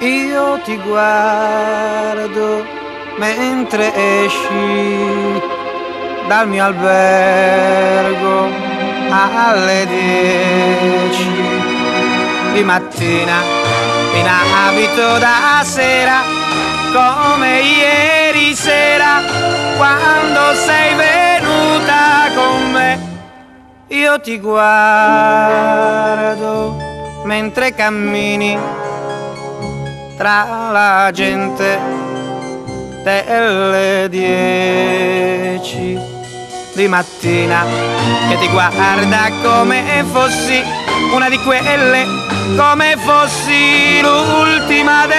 Io ti guardo mentre esci dal mio albergo alle 10 di mattina in abito da sera, come ieri sera quando sei venuta con me. Io ti guardo mentre cammini tra la gente delle 10 di mattina, che ti guarda come fossi una di quelle, come fossi l'ultima